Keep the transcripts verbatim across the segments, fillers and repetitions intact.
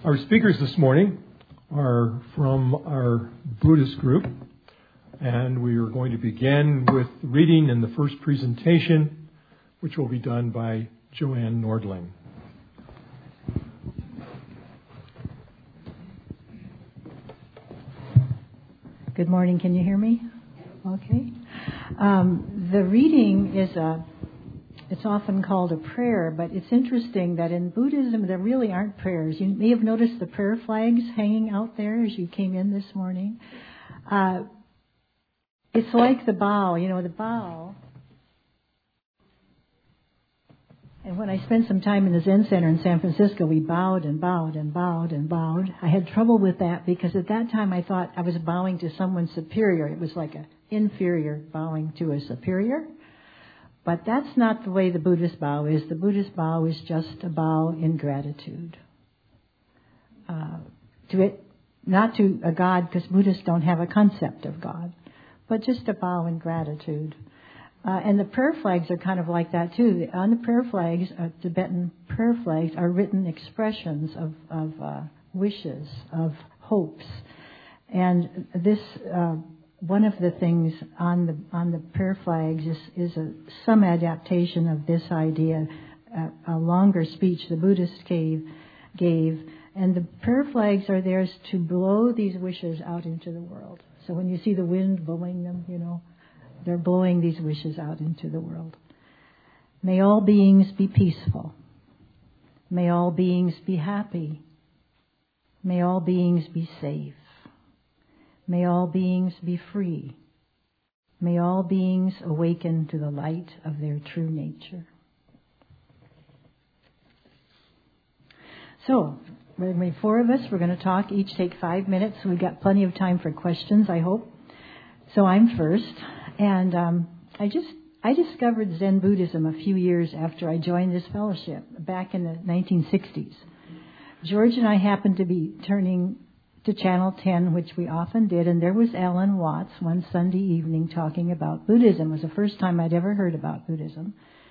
Our speakers this morning are from our Buddhist group, and we are going to begin with reading in the first presentation, which will be done by Joanne Nordling. Good morning. Can you hear me? Okay. Um, the reading is a, it's often called a prayer, but it's interesting that in Buddhism there really aren't prayers. You may have noticed the prayer flags hanging out there as you came in this morning. Uh, it's like the bow, you know, the bow. And when I spent some time in the Zen Center in San Francisco, we bowed and bowed and bowed and bowed. I had trouble with that because at that time I thought I was bowing to someone superior. It was like an inferior bowing to a superior. But that's not the way the Buddhist bow is. The Buddhist bow is just a bow in gratitude. Uh, to it, not to a God, because Buddhists don't have a concept of God, but just a bow in gratitude. Uh, and the prayer flags are kind of like that too. On the prayer flags, uh, Tibetan prayer flags, are written expressions of, of uh, wishes, of hopes. And this, uh, one of the things on the on the prayer flags is, is a, some adaptation of this idea, uh, a longer speech the Buddhist gave, gave. And the prayer flags are theirs to blow these wishes out into the world. So when you see the wind blowing them, you know, they're blowing these wishes out into the world. May all beings be peaceful. May all beings be happy. May all beings be safe. May all beings be free. May all beings awaken to the light of their true nature. So, we're going to be four of us. We're going to talk, each take five minutes. So we've got plenty of time for questions, I hope. So I'm first. And um, I just I discovered Zen Buddhism a few years after I joined this fellowship back in the nineteen sixties. George and I happened to be turning to Channel ten, which we often did, and there was Alan Watts one Sunday evening talking about Buddhism. It was the first time I'd ever heard about Buddhism.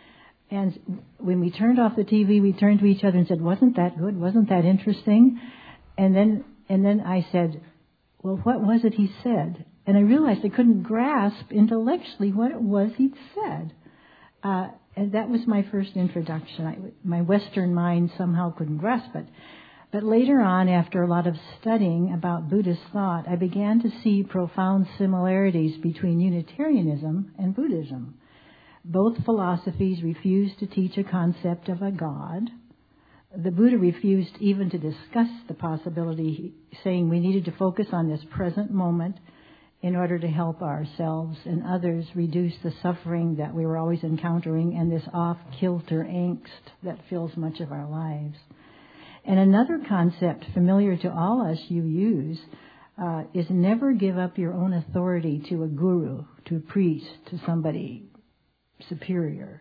And when we turned off the T V, we turned to each other and said, "Wasn't that good? Wasn't that interesting?" And then and then I said, "Well, what was it he said?" And I realized I couldn't grasp intellectually what it was he'd said. Uh, and that was my first introduction. I, my Western mind somehow couldn't grasp it. But later on, after a lot of studying about Buddhist thought, I began to see profound similarities between Unitarianism and Buddhism. Both philosophies refused to teach a concept of a God. The Buddha refused even to discuss the possibility, saying we needed to focus on this present moment in order to help ourselves and others reduce the suffering that we were always encountering and this off-kilter angst that fills much of our lives. And another concept familiar to all us you use uh, is never give up your own authority to a guru, to a priest, to somebody superior.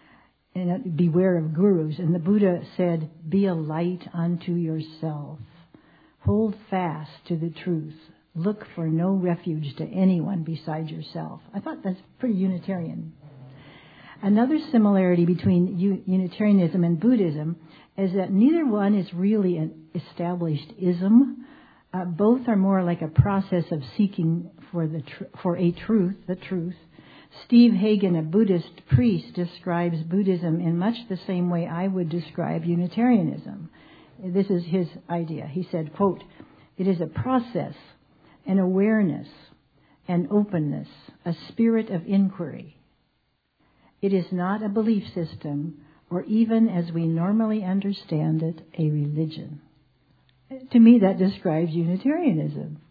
And beware of gurus. And the Buddha said, be a light unto yourself. Hold fast to the truth. Look for no refuge to anyone beside yourself. I thought that's pretty Unitarian. Another similarity between Unitarianism and Buddhism is that neither one is really an established ism. Uh, both are more like a process of seeking for the tr- for a truth, the truth. Steve Hagen, a Buddhist priest, describes Buddhism in much the same way I would describe Unitarianism. This is his idea. He said, quote, "It is a process, an awareness, an openness, a spirit of inquiry. It is not a belief system, or even as we normally understand it, a religion." To me, that describes Unitarianism.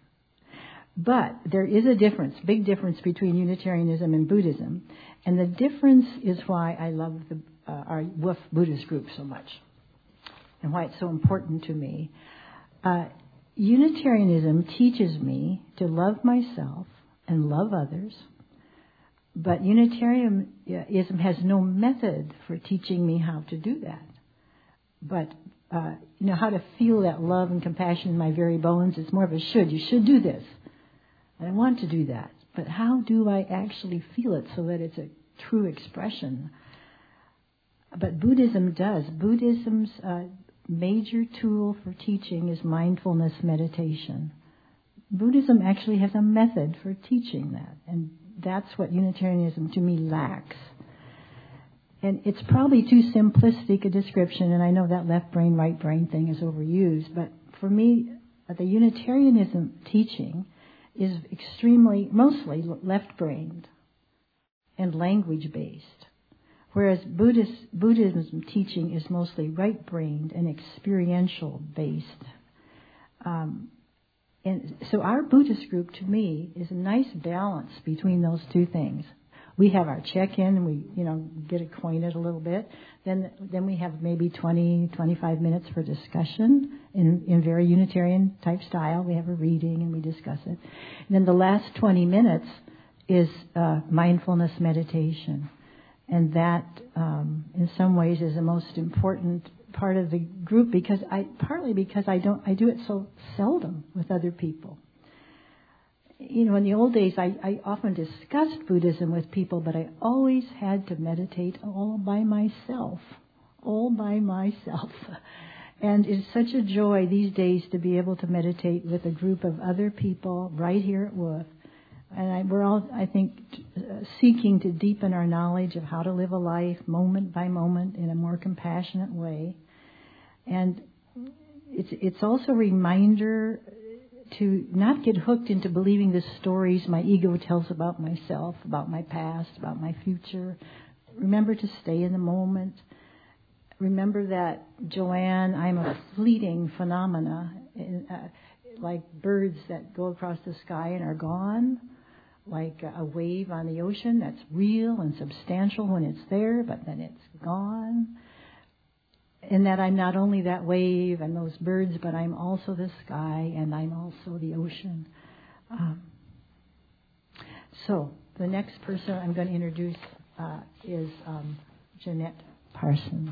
But there is a difference, big difference between Unitarianism and Buddhism. And the difference is why I love the, uh, our W O F Buddhist group so much and why it's so important to me. Uh, Unitarianism teaches me to love myself and love others, but Unitarianism has no method for teaching me how to do that. But, uh, you know, how to feel that love and compassion in my very bones, it's more of a should. You should do this. I want to do that. But how do I actually feel it so that it's a true expression? But Buddhism does. Buddhism's uh, major tool for teaching is mindfulness meditation. Buddhism actually has a method for teaching that, and that's what Unitarianism to me lacks. And it's probably too simplistic a description, and I know that left brain, right brain thing is overused, but for me, the Unitarianism teaching is extremely, mostly left-brained and language-based, whereas Buddhist, Buddhism teaching is mostly right-brained and experiential-based. Um, and so our Buddhist group, to me, is a nice balance between those two things. We have our check-in, and we, you know, get acquainted a little bit. Then, then we have maybe twenty, twenty-five minutes for discussion in, in very Unitarian type style. We have a reading and we discuss it. And then the last twenty minutes is uh, mindfulness meditation, and that, um, in some ways, is the most important part of the group because I, partly because I don't, I do it so seldom with other people. You know, in the old days, I, I often discussed Buddhism with people, but I always had to meditate all by myself, all by myself. And it's such a joy these days to be able to meditate with a group of other people right here at Wolf. And I, we're all, I think, uh, seeking to deepen our knowledge of how to live a life moment by moment in a more compassionate way. And it's it's also a reminder to not get hooked into believing the stories my ego tells about myself, about my past, about my future. Remember to stay in the moment. Remember that, Joanne, I'm a fleeting phenomena, uh, like birds that go across the sky and are gone, like a wave on the ocean that's real and substantial when it's there, but then it's gone. And that I'm not only that wave and those birds, but I'm also the sky and I'm also the ocean. Um, so the next person I'm going to introduce uh, is um, Jeanette Parsons.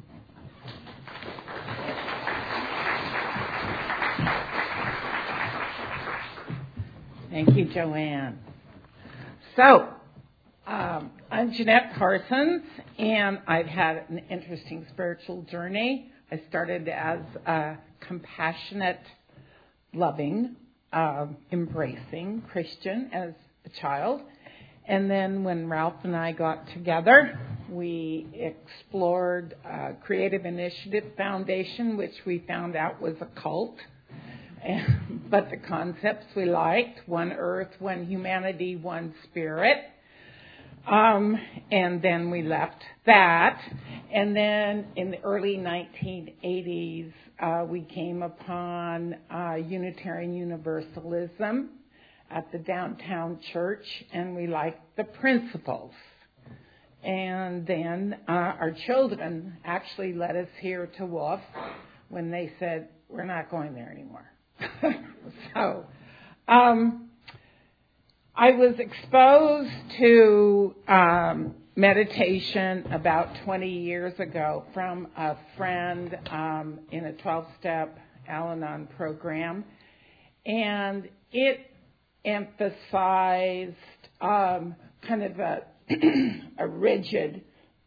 Thank you, Joanne. So, Um, I'm Jeanette Parsons, and I've had an interesting spiritual journey. I started as a compassionate, loving, uh, embracing Christian as a child. And then when Ralph and I got together, we explored uh, Creative Initiative Foundation, which we found out was a cult. And, but the concepts we liked: one earth, one humanity, one spirit. Um, and then we left that. And then in the early nineteen eighties, uh, we came upon uh, Unitarian Universalism at the downtown church, and we liked the principles. And then uh, our children actually led us here to Wolf when they said, we're not going there anymore. so, um, I was exposed to um, meditation about twenty years ago from a friend um, in a twelve-step Al-Anon program, and it emphasized um, kind of a, a rigid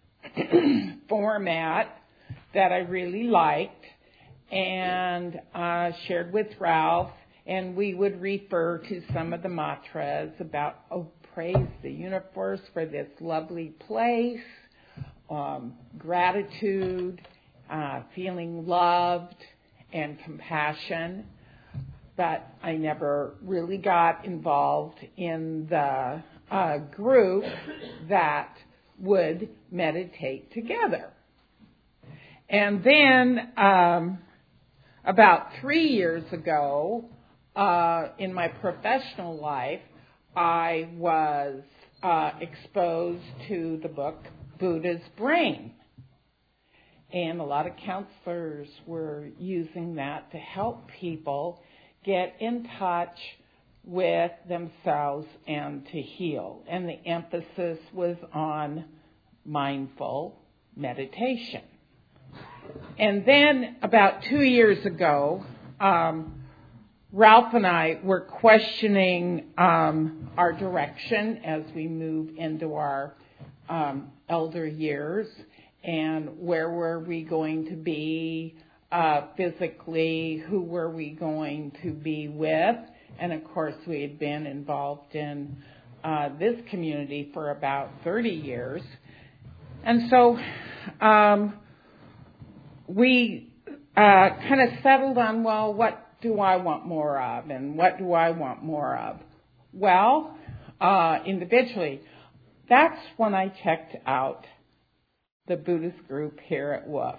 format that I really liked, and uh, shared with Ralph. And we would refer to some of the mantras about, oh, praise the universe for this lovely place, um, gratitude, uh, feeling loved, and compassion. But I never really got involved in the uh, group that would meditate together. And then um, about three years ago, Uh, in my professional life, I was uh, exposed to the book Buddha's Brain. And a lot of counselors were using that to help people get in touch with themselves and to heal. And the emphasis was on mindful meditation. And then about two years ago, um, Ralph and I were questioning um, our direction as we move into our um, elder years, and where were we going to be uh, physically, who were we going to be with. And, of course, we had been involved in uh, this community for about thirty years. And so um, we uh, kind of settled on, well, what do I want more of, and what do I want more of? Well, uh, individually, that's when I checked out the Buddhist group here at Wolf.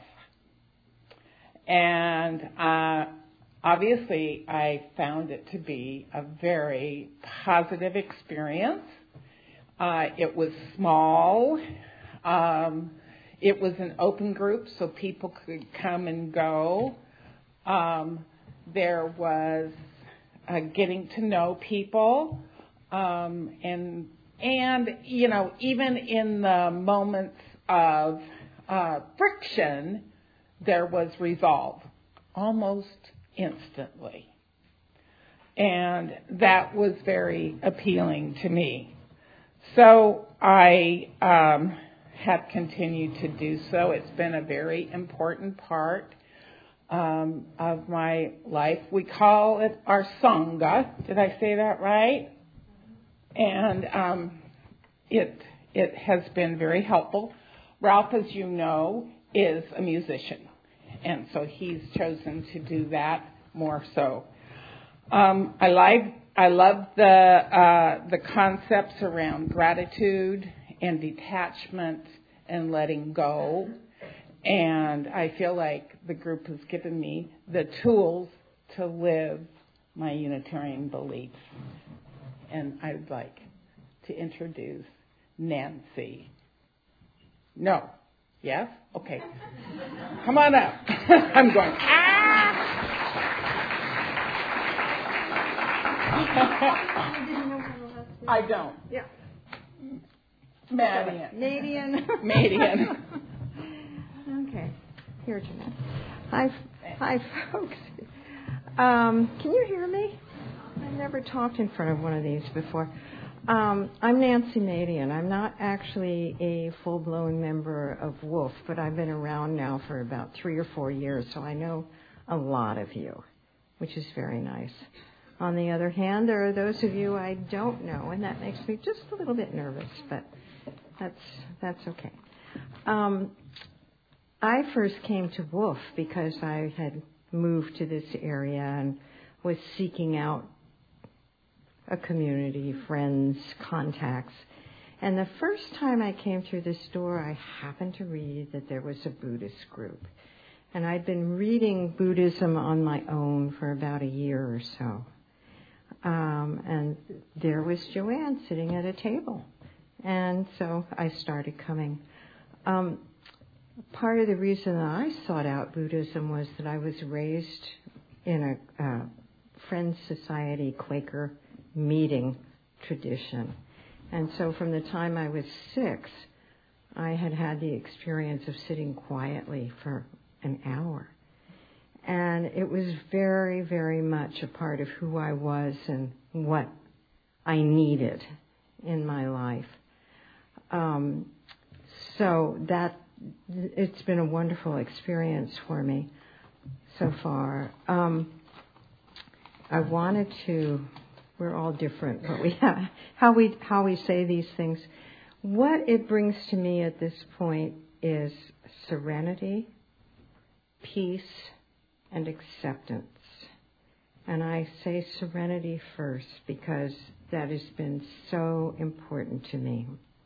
And uh, obviously, I found it to be a very positive experience. Uh, it was small. Um, it was an open group, so people could come and go. Um, there was uh, getting to know people, um, and and you know, even in the moments of uh, friction, there was resolve almost instantly. And that was very appealing to me. So I um, have continued to do so. It's been a very important part um, of my life. We call it our Sangha. Did I say that right? And um, it it has been very helpful. Ralph, as you know, is a musician. And so he's chosen to do that more so. Um, I like I love the uh, the concepts around gratitude and detachment and letting go. And I feel like the group has given me the tools to live my Unitarian beliefs. And I'd like to introduce Nancy. No. Yes? Okay. Come on up. I'm going, ah! I don't. Yeah. Madian. Madian. Madian. Okay. Here, Jeanette. Hi, hi, folks. Um, can you hear me? I've never talked in front of one of these before. Um, I'm Nancy Madian. I'm not actually a full-blown member of Wolf, but I've been around now for about three or four years, so I know a lot of you, which is very nice. On the other hand, there are those of you I don't know, and that makes me just a little bit nervous, but that's that's okay. Um, I first came to Wolf because I had moved to this area and was seeking out a community, friends, contacts. And the first time I came through this door, I happened to read that there was a Buddhist group. And I'd been reading Buddhism on my own for about a year or so. Um, and there was Joanne sitting at a table. And so I started coming. Um, part of the reason that I sought out Buddhism was that I was raised in a uh, Friends Society Quaker meeting tradition. And so from the time I was six, I had had the experience of sitting quietly for an hour. And it was very, very much a part of who I was and what I needed in my life. Um, so that, it's been a wonderful experience for me so far. Um, I wanted to, we're all different, but we have, how we how we say these things. What it brings to me at this point is serenity, peace, and acceptance. And I say serenity first because that has been so important to me.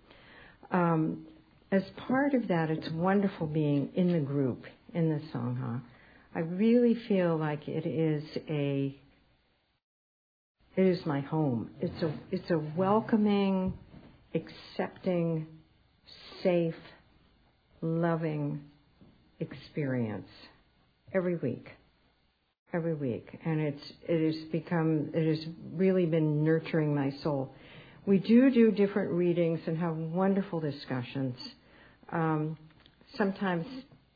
Um, as part of that, it's wonderful being in the group, in the Sangha. I really feel like it is a It is my home. It's a it's a welcoming, accepting, safe, loving experience every week. Every week. And it's it has become it has really been nurturing my soul. We do do different readings and have wonderful discussions. Um, sometimes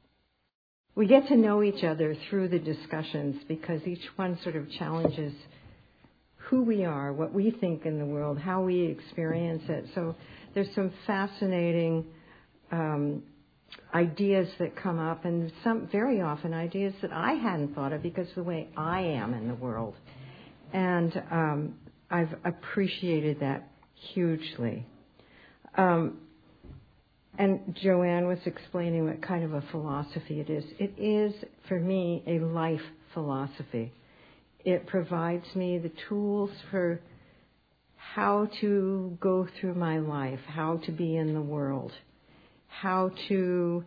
we get to know each other through the discussions because each one sort of challenges who we are, what we think in the world, how we experience it. So there's some fascinating um, ideas that come up, and some very often ideas that I hadn't thought of because of the way I am in the world. And um, I've appreciated that hugely. Um, and Joanne was explaining what kind of a philosophy it is. It is, for me, a life philosophy. It provides me the tools for how to go through my life, how to be in the world, how to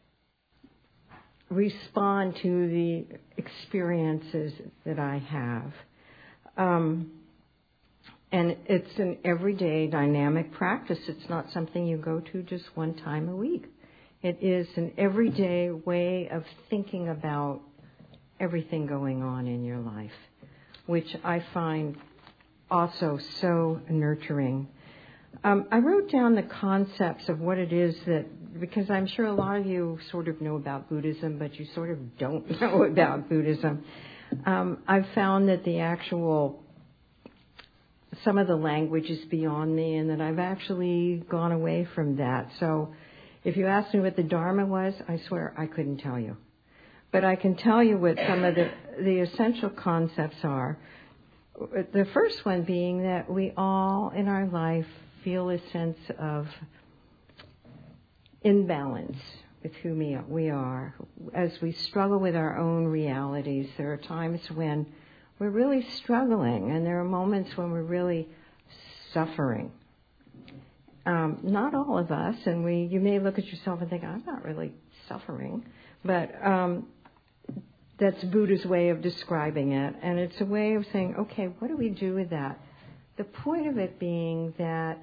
respond to the experiences that I have. Um, and it's an everyday dynamic practice. It's not something you go to just one time a week. It is an everyday way of thinking about everything going on in your life, which I find also so nurturing. Um, I wrote down the concepts of what it is that, because I'm sure a lot of you sort of know about Buddhism, but you sort of don't know about Buddhism. Um, I've found that the actual, some of the language is beyond me, and that I've actually gone away from that. So if you asked me what the Dharma was, I swear I couldn't tell you. But I can tell you what some of the, the essential concepts are. The first one being that we all in our life feel a sense of imbalance with who we are. As we struggle with our own realities, there are times when we're really struggling, and there are moments when we're really suffering. Um, not all of us, and we you may look at yourself and think, I'm not really suffering, but um, that's Buddha's way of describing it, and it's a way of saying, okay, what do we do with that? The point of it being that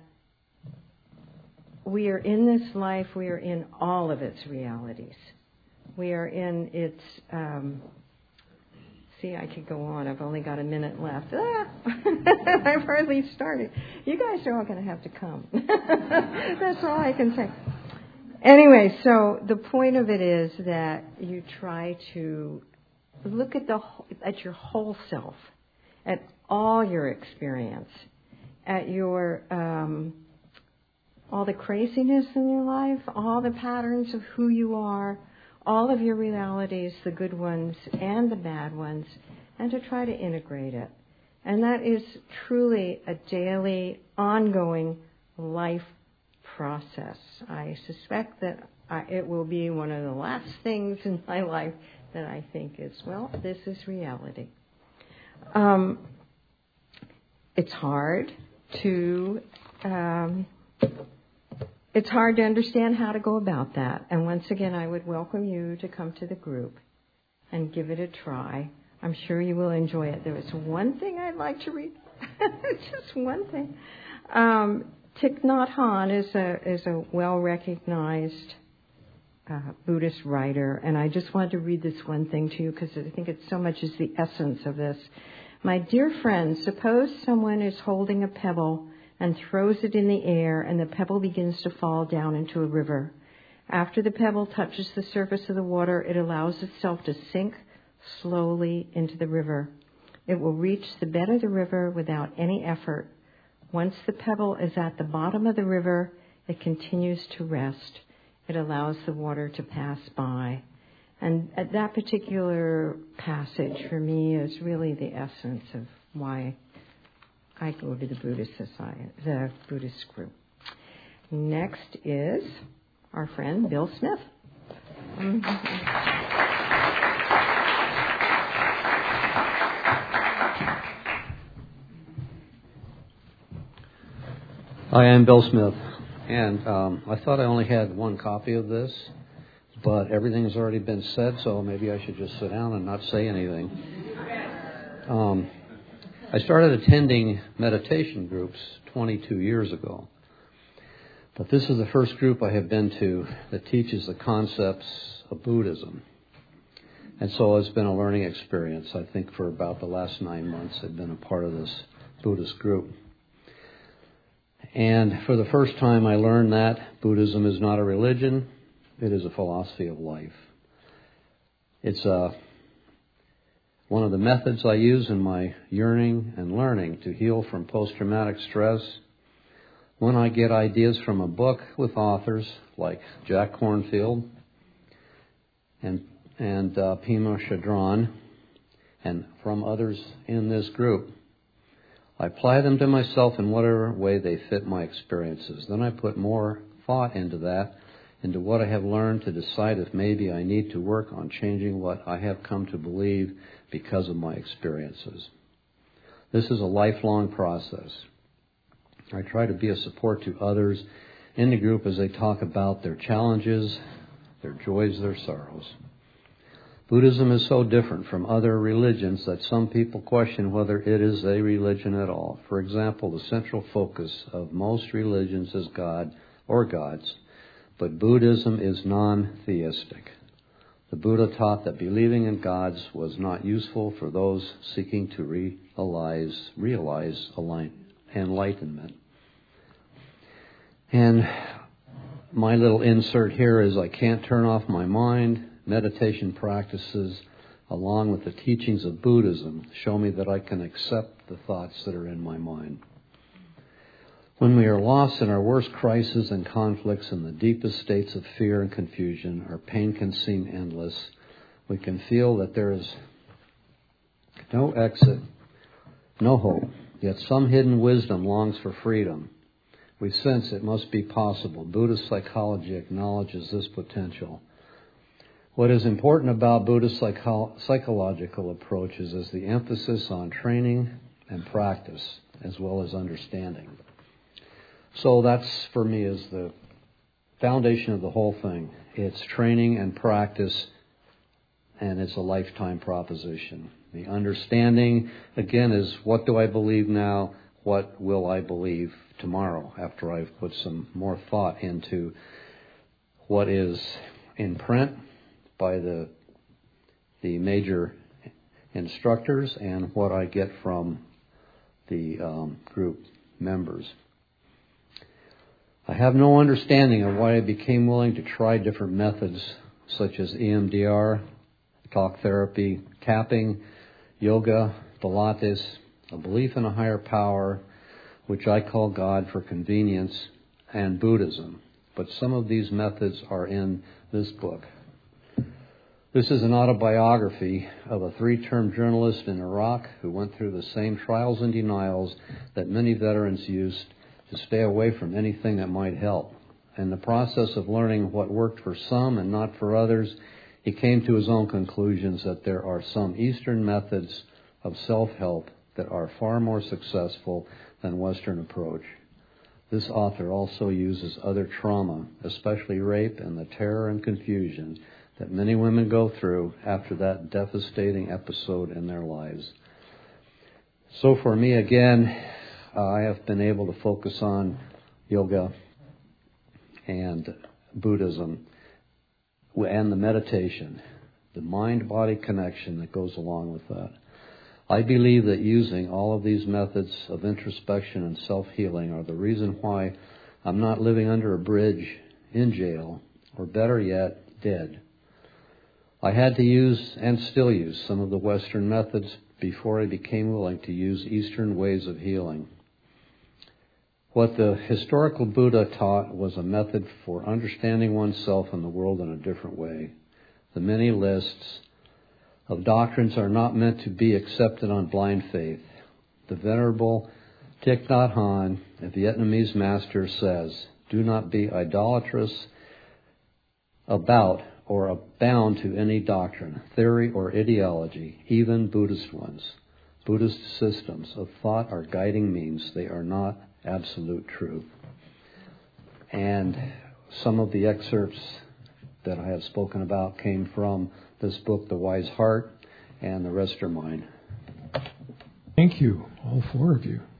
we are in this life, we are in all of its realities. We are in its, um, see, I could go on. I've only got a minute left. Ah, I've hardly started. You guys are all going to have to come. That's all I can say. Anyway, so the point of it is that you try to look at the at your whole self, at all your experience, at your um, all the craziness in your life, all the patterns of who you are, all of your realities, the good ones and the bad ones, and to try to integrate it. And that is truly a daily, ongoing life process. I suspect that I, it will be one of the last things in my life that I think is, well, this is reality. Um, it's hard to... Um, It's hard to understand how to go about that. And once again, I would welcome you to come to the group and give it a try. I'm sure you will enjoy it. There is one thing I'd like to read. Just one thing. Um, Thich Nhat Hanh is a, is a well-recognized uh, Buddhist writer. And I just wanted to read this one thing to you because I think it so much is the essence of this. My dear friends, suppose someone is holding a pebble and throws it in the air, and the pebble begins to fall down into a river. After the pebble touches the surface of the water, it allows itself to sink slowly into the river. It will reach the bed of the river without any effort. Once the pebble is at the bottom of the river, it continues to rest. It allows the water to pass by. And that particular passage, for me, is really the essence of why I go to the Buddhist Society, the Buddhist group. Next is our friend Bill Smith. Mm-hmm. Hi, I'm Bill Smith, and um, I thought I only had one copy of this, but everything has already been said, so maybe I should just sit down and not say anything. Um, I started attending meditation groups twenty-two years ago. But this is the first group I have been to that teaches the concepts of Buddhism. And so it's been a learning experience. I think for about the last nine months I've been a part of this Buddhist group. And for the first time I learned that Buddhism is not a religion, it is a philosophy of life. It's a One of the methods I use in my yearning and learning to heal from post-traumatic stress, When I get ideas from a book with authors like Jack Kornfield and, and uh, Pema Chodron, and from others in this group, I apply them to myself in whatever way they fit my experiences. Then I put more thought into that, into what I have learned to decide if maybe I need to work on changing what I have come to believe because of my experiences. This is a lifelong process. I try to be a support to others in the group as they talk about their challenges, their joys, their sorrows. Buddhism is so different from other religions that some people question whether it is a religion at all. For example, the central focus of most religions is God or gods, but Buddhism is non-theistic. The Buddha taught that believing in gods was not useful for those seeking to realize, realize enlightenment. And my little insert here is I can't turn off my mind. Meditation practices, along with the teachings of Buddhism, show me that I can accept the thoughts that are in my mind. When we are lost in our worst crises and conflicts in the deepest states of fear and confusion, our pain can seem endless. We can feel that there is no exit, no hope, yet some hidden wisdom longs for freedom. We sense it must be possible. Buddhist psychology acknowledges this potential. What is important about Buddhist psycho- psychological approaches is the emphasis on training and practice as well as understanding. So that's, for me, is the foundation of the whole thing. It's training and practice, and it's a lifetime proposition. The understanding, again, is what do I believe now? What will I believe tomorrow after I've put some more thought into what is in print by the the major instructors and what I get from the um, group members. I have no understanding of why I became willing to try different methods such as E M D R, talk therapy, tapping, yoga, Pilates, a belief in a higher power, which I call God for convenience, and Buddhism. But some of these methods are in this book. This is an autobiography of a three-term journalist in Iraq who went through the same trials and denials that many veterans used to stay away from anything that might help. In the process of learning what worked for some and not for others, he came to his own conclusions that there are some Eastern methods of self-help that are far more successful than Western approach. This author also uses other trauma, especially rape and the terror and confusion that many women go through after that devastating episode in their lives. So for me, again, uh, I have been able to focus on yoga and Buddhism and the meditation, the mind-body connection that goes along with that. I believe that using all of these methods of introspection and self-healing are the reason why I'm not living under a bridge in jail, or better yet, dead. I had to use and still use some of the Western methods before I became willing to use Eastern ways of healing. What the historical Buddha taught was a method for understanding oneself and the world in a different way. The many lists of doctrines are not meant to be accepted on blind faith. The Venerable Thich Nhat Hanh, a Vietnamese master, says, "Do not be idolatrous about or bound to any doctrine, theory, or ideology, even Buddhist ones. Buddhist systems of thought are guiding means. They are not absolute truth." And some of the excerpts that I have spoken about came from this book, The Wise Heart, and the rest are mine. Thank you, all four of you.